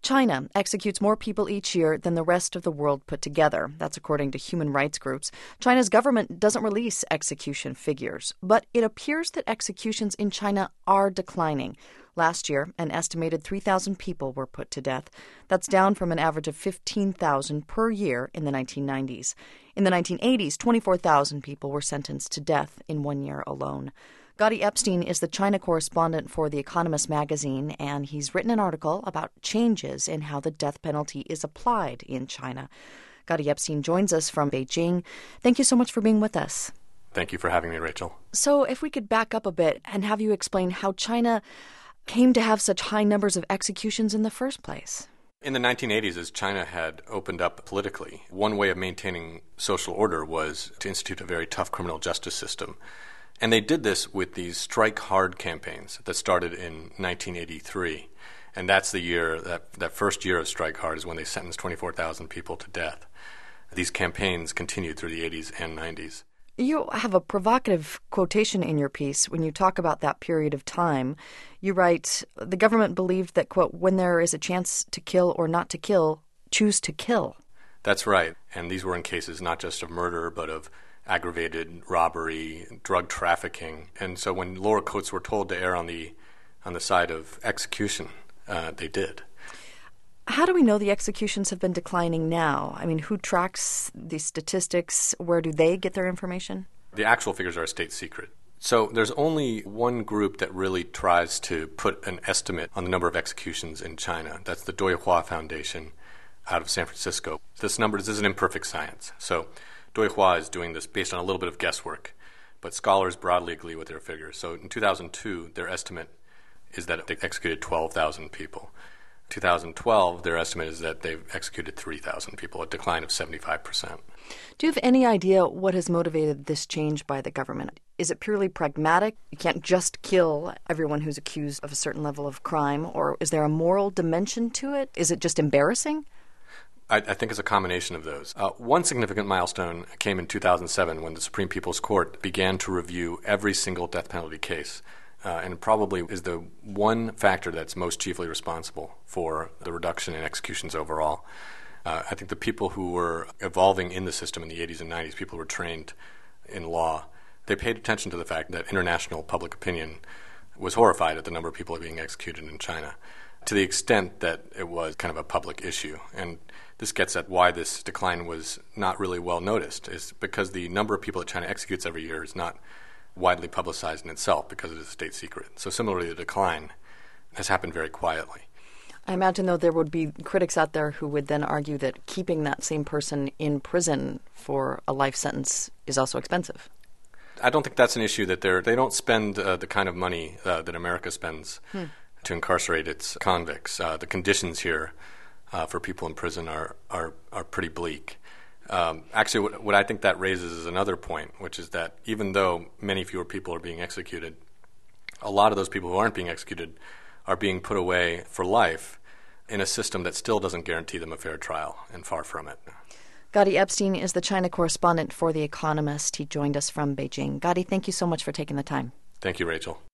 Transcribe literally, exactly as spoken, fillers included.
China executes more people each year than the rest of the world put together. That's according to human rights groups. China's government doesn't release execution figures, but it appears that executions in China are declining. Last year, an estimated three thousand people were put to death. That's down from an average of fifteen thousand per year in the nineteen nineties. In the nineteen eighties, twenty-four thousand people were sentenced to death in one year alone. Gadi Epstein is the China correspondent for The Economist magazine, and he's written an article about changes in how the death penalty is applied in China. Gadi Epstein joins us from Beijing. Thank you so much for being with us. Thank you for having me, Rachel. So if we could back up a bit and have you explain how China came to have such high numbers of executions in the first place. In the nineteen eighties, as China had opened up politically, one way of maintaining social order was to institute a very tough criminal justice system. And they did this with these strike hard campaigns that started in nineteen eighty-three. And that's the year, that, that first year of strike hard is when they sentenced twenty-four thousand people to death. These campaigns continued through the eighties and nineties. You have a provocative quotation in your piece when you talk about that period of time. You write, the government believed that, quote, when there is a chance to kill or not to kill, choose to kill. That's right. And these were in cases not just of murder, but of aggravated robbery, drug trafficking. And so when lower courts were told to err on the on the side of execution, uh, they did. How do we know the executions have been declining now? I mean, who tracks these statistics? Where do they get their information? The actual figures are a state secret. So there's only one group that really tries to put an estimate on the number of executions in China. That's the Duihua Foundation out of San Francisco. This number this is an imperfect science. So Duihua is doing this based on a little bit of guesswork, but scholars broadly agree with their figures. So in two thousand two, their estimate is that they executed twelve thousand people. two thousand twelve, their estimate is that they've executed three thousand people, a decline of seventy-five percent. Do you have any idea what has motivated this change by the government? Is it purely pragmatic? You can't just kill everyone who's accused of a certain level of crime, or is there a moral dimension to it? Is it just embarrassing? I, I think it's a combination of those. Uh, one significant milestone came in two thousand seven when the Supreme People's Court began to review every single death penalty case. Uh, and probably is the one factor that's most chiefly responsible for the reduction in executions overall. Uh, I think the people who were evolving in the system in the eighties and nineties, people who were trained in law, they paid attention to the fact that international public opinion was horrified at the number of people being executed in China, to the extent that it was kind of a public issue. And this gets at why this decline was not really well noticed, is because the number of people that China executes every year is not widely publicized in itself because it is a state secret. So similarly, the decline has happened very quietly. I imagine, though, there would be critics out there who would then argue that keeping that same person in prison for a life sentence is also expensive. I don't think that's an issue that they're, they don't spend uh, the kind of money uh, that America spends hmm. to incarcerate its convicts. Uh, the conditions here uh, for people in prison are, are, are pretty bleak. Um, actually, what, what I think that raises is another point, which is that even though many fewer people are being executed, a lot of those people who aren't being executed are being put away for life in a system that still doesn't guarantee them a fair trial, and far from it. Gadi Epstein is the China correspondent for The Economist. He joined us from Beijing. Gadi, thank you so much for taking the time. Thank you, Rachel.